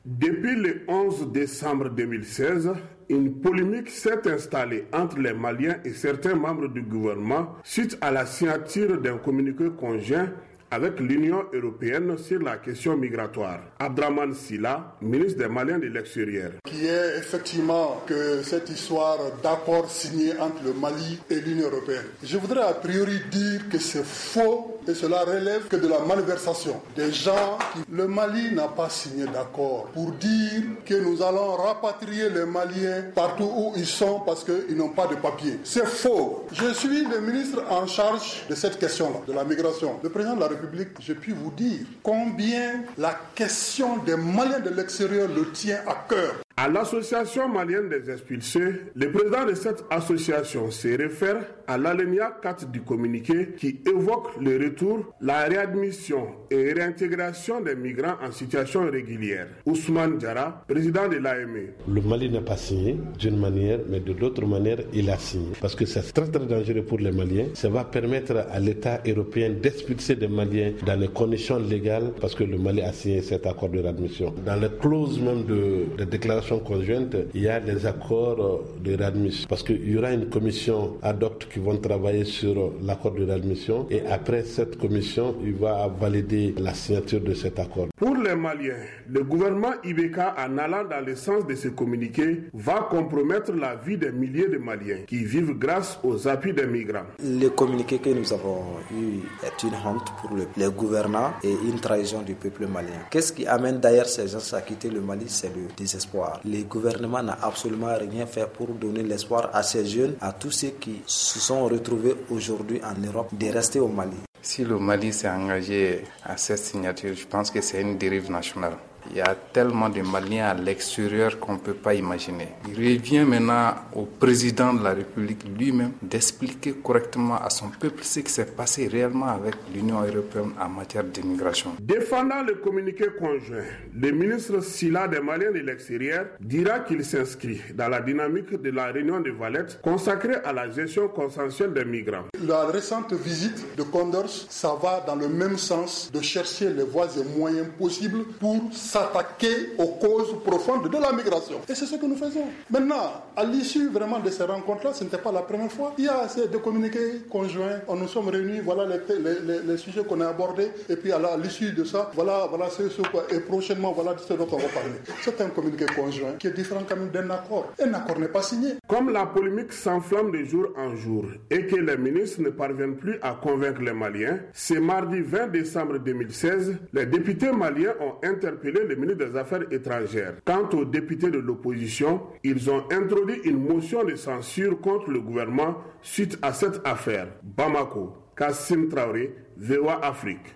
Depuis le 11 décembre 2016, une polémique s'est installée entre les Maliens et certains membres du gouvernement suite à la signature d'un communiqué conjoint avec l'Union européenne sur la question migratoire. Abdraman Silla, ministre des Maliens de l'extérieur. Qui est effectivement que cette histoire d'accord signé entre le Mali et l'Union européenne. Je voudrais a priori dire que c'est faux et cela relève que de la malversation. Des gens le Mali n'a pas signé d'accord pour dire que nous allons rapatrier les Maliens partout où ils sont parce qu'ils n'ont pas de papier. C'est faux. Je suis le ministre en charge de cette question-là, de la migration. Le président de la République, je puis vous dire combien la question des Maliens de l'extérieur le tient à cœur. À l'association malienne des expulsés, le président de cette association se réfère à l'alinéa 4 du communiqué qui évoque le retour, la réadmission et réintégration des migrants en situation irrégulière. Ousmane Diarra, président de l'AME. Le Mali n'a pas signé d'une manière, mais de l'autre manière, il a signé. Parce que c'est très très dangereux pour les Maliens. Ça va permettre à l'État européen d'expulser des Maliens dans les conditions légales parce que le Mali a signé cet accord de réadmission. Dans les clauses même de déclaration conjointe, il y a des accords de réadmission parce qu'il y aura une commission ad hoc qui vont travailler sur l'accord de réadmission et après cette commission, il va valider la signature de cet accord. Pour les Maliens, le gouvernement Ibeka, en allant dans le sens de ce communiqué, va compromettre la vie des milliers de Maliens qui vivent grâce aux appuis des migrants. Le communiqué que nous avons eu est une honte pour les gouvernants et une trahison du peuple malien. Qu'est-ce qui amène d'ailleurs ces gens à quitter le Mali? C'est le désespoir. Le gouvernement n'a absolument rien fait pour donner l'espoir à ces jeunes, à tous ceux qui se sont retrouvés aujourd'hui en Europe, de rester au Mali. Si le Mali s'est engagé à cette signature, je pense que c'est une dérive nationale. Il y a tellement de Maliens à l'extérieur qu'on ne peut pas imaginer. Il revient maintenant au président de la République lui-même d'expliquer correctement à son peuple ce qui s'est passé réellement avec l'Union européenne en matière d'immigration. Défendant le communiqué conjoint, le ministre Silla des Maliens de l'extérieur dira qu'il s'inscrit dans la dynamique de la réunion de Valette consacrée à la gestion consensuelle des migrants. La récente visite de Condors, ça va dans le même sens de chercher les voies et moyens possibles pour s'attaquer aux causes profondes de la migration. Et c'est ce que nous faisons. Maintenant, à l'issue vraiment de ces rencontres-là, ce n'était pas la première fois. Il y a ces deux communiqués conjoints. On nous sommes réunis, voilà les sujets qu'on a abordés. Et puis à l'issue de ça, voilà ce quoi. Et prochainement, voilà ce dont on va parler. C'est un communiqué conjoint qui est différent quand même d'un accord. Un accord n'est pas signé. Comme la polémique s'enflamme de jour en jour et que les ministres ne parviennent plus à convaincre les Maliens, ce mardi 20 décembre 2016, les députés maliens ont interpellé le ministre des Affaires étrangères. Quant aux députés de l'opposition, ils ont introduit une motion de censure contre le gouvernement suite à cette affaire. Bamako, Kassim Traoré, VOA Afrique.